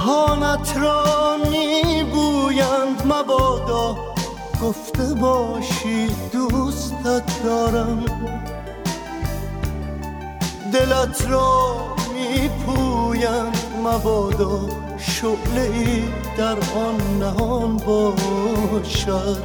دهانت را میبویند مبادا گفته باشی دوستت دارم، دلت را میپویند مبادا شعله‌ای در آن نهان باشد.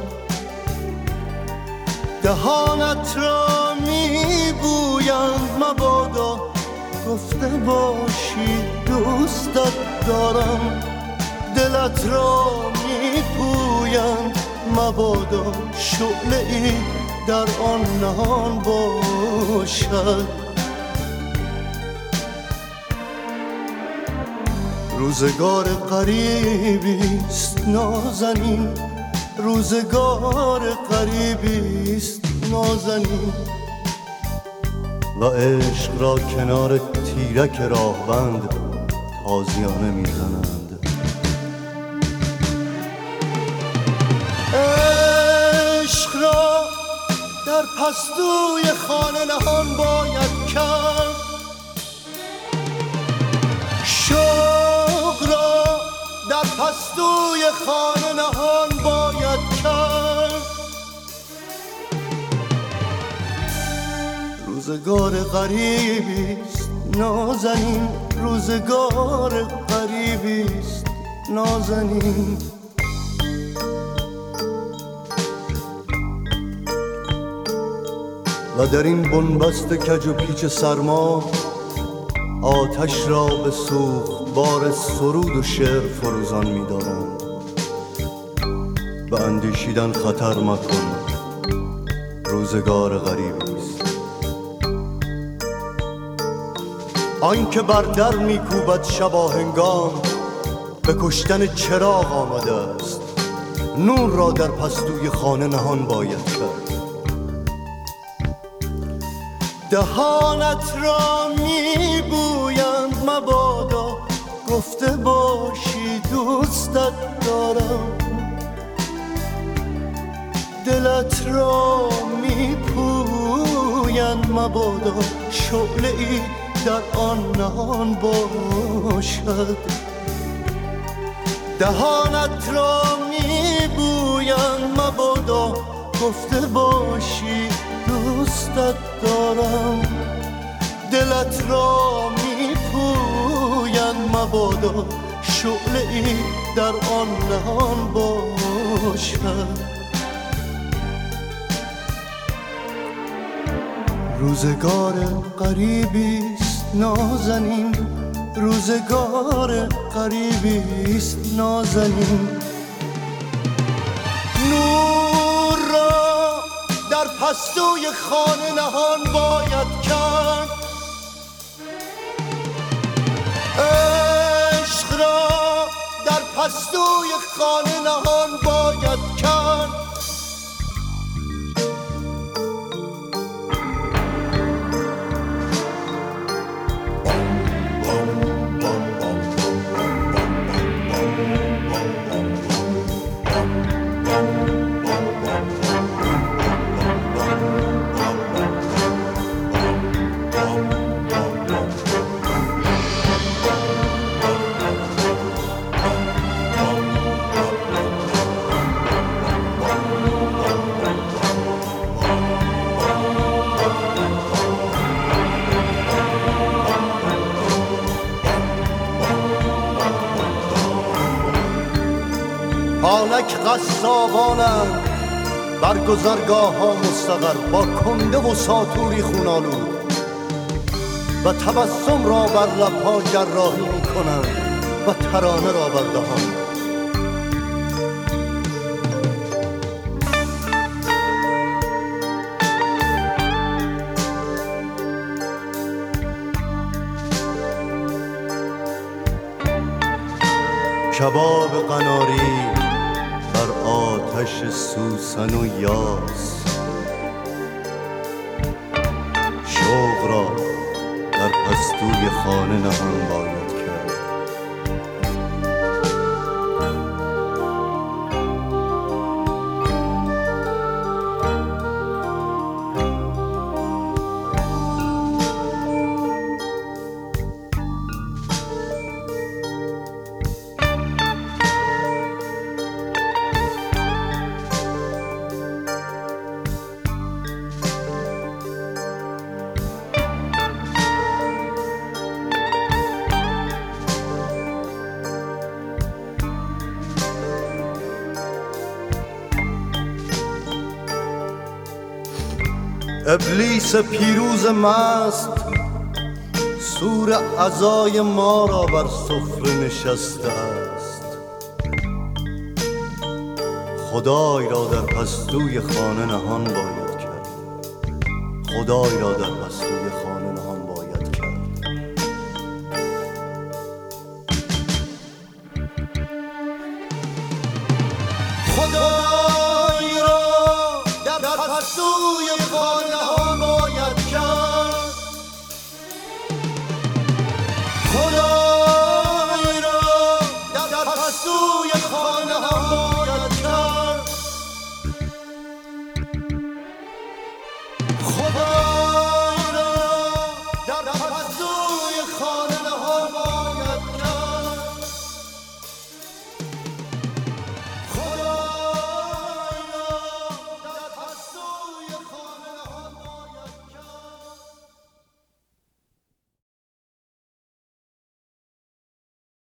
دهانت را میبویند مبادا گفته باشی دوستت دارم، دلت را میپویند مبادا شعله‌ای در آن نهان باشد. روزگار غریبیست نازنین، روزگار غریبیست نازنین و عشق را کنار تیرک راهبند تازیانه میزنند. عشق را در پستوی خانه نهان باید کرد، شوق را در پستوی خانه نهان باید کرد. روزگار غریبیست نازنین، روزگار غریبیست نازنین و در این بنبست کج و پیچ سرما آتش را به سوختبار سرود و شعر فروزان می‌دارند. به اندیشیدن خطر مکن، روزگار غریبیست. آن که بر در می‌کوبد شباهنگام به کشتن چراغ آمده است، نور را در پستوی خانه نهان باید کرد. دهانت را میبویند مبادا گفته باشی دوستت دارم، دلت را میپویند مبادا شعله‌ای در آن نهان باشد. دهانت را میبویند مبادا گفته باشی دوستت دارم، دلت را میپویند مبادا شعله‌ای در آن نهان باشد. روزگار غریبیست نازنین، روزگار غریبیست نازنین نور را در پستوی خانه نهان باید کرد. عشق را در پستوی خانه نهان باید کرد. آنک قصابانند بر گذرگاه ها مستقر، با کنده و ساطوری خونالود و تبسم را بر لبها جراحی می کنند و ترانه را بر دهان. کباب قناری بر آتش سوسن و یاس، شوق را در پستوی خانه نهان باید کرد. ابلیس پیروز مست سور عزای ما را بر سفره نشسته است. خدای را در پستوی خانه نهان باید کرد، خدای را در پستوی خانه نهان باید کرد. خدای را در پستوی خانه نهان باید کرد، خدای را در پستوی خانه نهان